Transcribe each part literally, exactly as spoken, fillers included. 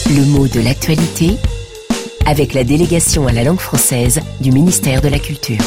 Le mot de l'actualité avec la délégation à la langue française du ministère de la Culture.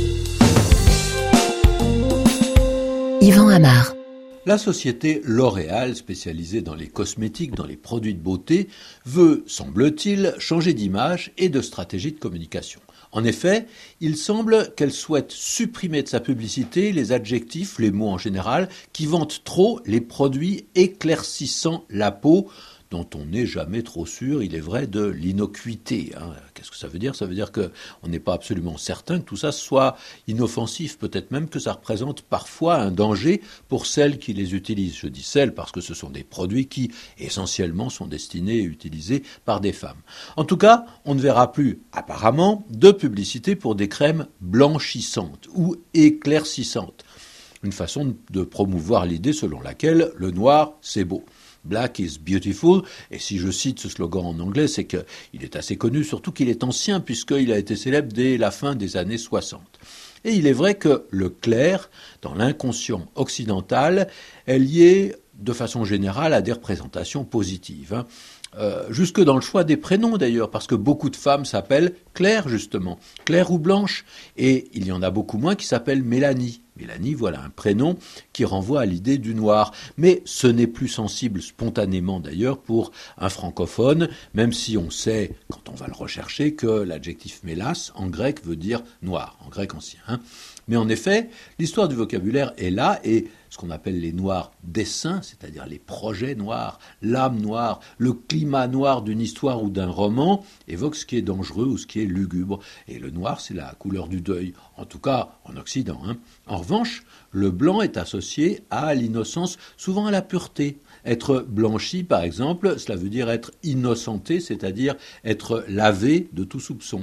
Yvan Amar. La société L'Oréal, spécialisée dans les cosmétiques, dans les produits de beauté, veut, semble-t-il, changer d'image et de stratégie de communication. En effet, il semble qu'elle souhaite supprimer de sa publicité les adjectifs, les mots en général, qui vantent trop les produits éclaircissant la peau, dont on n'est jamais trop sûr, il est vrai, de l'innocuité. Hein. Qu'est-ce que ça veut dire ? Ça veut dire qu'on n'est pas absolument certain que tout ça soit inoffensif, peut-être même que ça représente parfois un danger pour celles qui les utilisent. Je dis celles parce que ce sont des produits qui, essentiellement, sont destinés et utilisés par des femmes. En tout cas, on ne verra plus, apparemment, de publicité pour des crèmes blanchissantes ou éclaircissantes. Une façon de promouvoir l'idée selon laquelle le noir, c'est beau. Black is beautiful, et si je cite ce slogan en anglais, c'est qu'il est assez connu, surtout qu'il est ancien, puisqu'il a été célèbre dès la fin des années soixante. Et il est vrai que le clair, dans l'inconscient occidental, est lié de façon générale à des représentations positives. Hein. Euh, jusque dans le choix des prénoms d'ailleurs, parce que beaucoup de femmes s'appellent Claire justement, Claire ou Blanche, et il y en a beaucoup moins qui s'appellent Mélanie. Mélanie, voilà un prénom qui renvoie à l'idée du noir, mais ce n'est plus sensible spontanément d'ailleurs pour un francophone, même si on sait, quand on va le rechercher, que l'adjectif mélas en grec veut dire noir, en grec ancien. Hein. Mais en effet, l'histoire du vocabulaire est là, et ce qu'on appelle les noirs dessins, c'est-à-dire les projets noirs, l'âme noire, le climat noir d'une histoire ou d'un roman, évoque ce qui est dangereux ou ce qui est lugubre. Et le noir, c'est la couleur du deuil, en tout cas en Occident. Hein. En revanche, le blanc est associé à l'innocence, souvent à la pureté. Être blanchi, par exemple, cela veut dire être innocenté, c'est-à-dire être lavé de tout soupçon.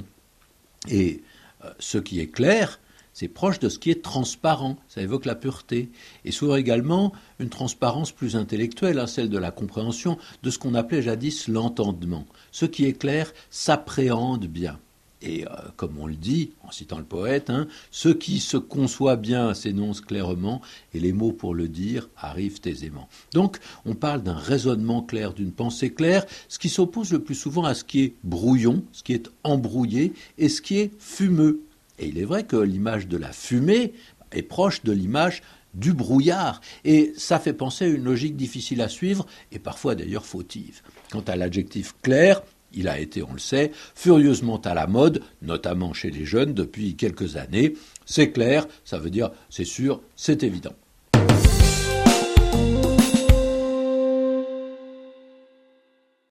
Et euh, ce qui est clair, c'est proche de ce qui est transparent, ça évoque la pureté. Et souvent également une transparence plus intellectuelle, hein, celle de la compréhension de ce qu'on appelait jadis l'entendement. Ce qui est clair s'appréhende bien. Et euh, comme on le dit, en citant le poète, hein, ce qui se conçoit bien s'énonce clairement, et les mots pour le dire arrivent aisément. Donc on parle d'un raisonnement clair, d'une pensée claire, ce qui s'oppose le plus souvent à ce qui est brouillon, ce qui est embrouillé, et ce qui est fumeux. Et il est vrai que l'image de la fumée est proche de l'image du brouillard. Et ça fait penser à une logique difficile à suivre et parfois d'ailleurs fautive. Quant à l'adjectif clair, il a été, on le sait, furieusement à la mode, notamment chez les jeunes depuis quelques années. C'est clair, ça veut dire c'est sûr, c'est évident.